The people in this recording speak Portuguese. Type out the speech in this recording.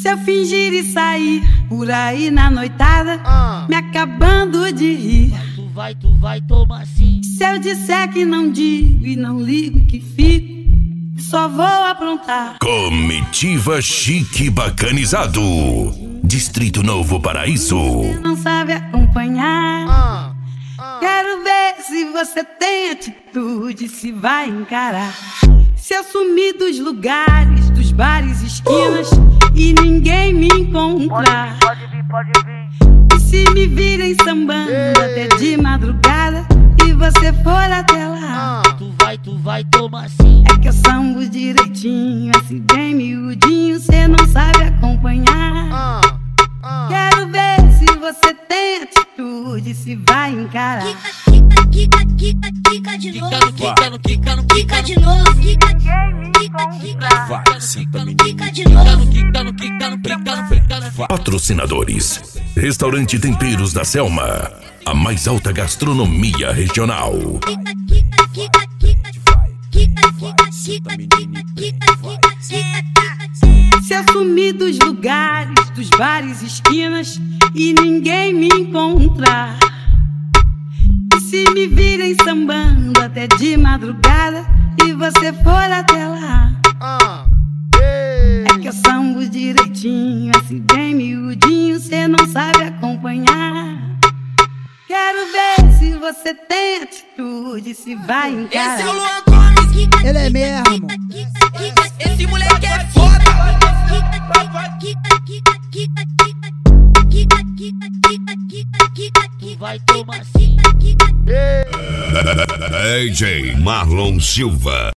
Se eu fingir e sair por aí na noitada, me acabando de rir, Tu vai tomar sim. se eu disser que não digo e não ligo que fico, só vou aprontar. Comitiva Chique Bacanizado, Distrito Novo Paraíso. Não sabe acompanhar. Quero ver se você tem atitude, se vai encarar. Se eu sumir dos lugares, dos bares, esquinas e ninguém me encontrar, Pode vir. e se me virem sambando até de madrugada e você for até lá, Tu vai tomar sim. é que eu sambo direitinho, assim bem miudinho, cê não sabe acompanhar. Quero ver se você tem atitude, se vai encarar. Quica de novo. Quica de novo. Vai, senta menino. Quica de novo. Patrocinadores: Restaurante Temperos da Selma, a mais alta gastronomia regional. Se eu sumir dos lugares, dos bares, esquinas e ninguém me encontrar, e se me virem sambando até de madrugada e você for até lá, é que eu sambo direitinho, assim bem miudinho, cê não sabe acompanhar. Quero ver se você tem atitude, se vai encarar. Esse é o Luan Gomes, Ele é mesmo. esse moleque é foda. Tu vai tomar sim. DJ Marlon Silva.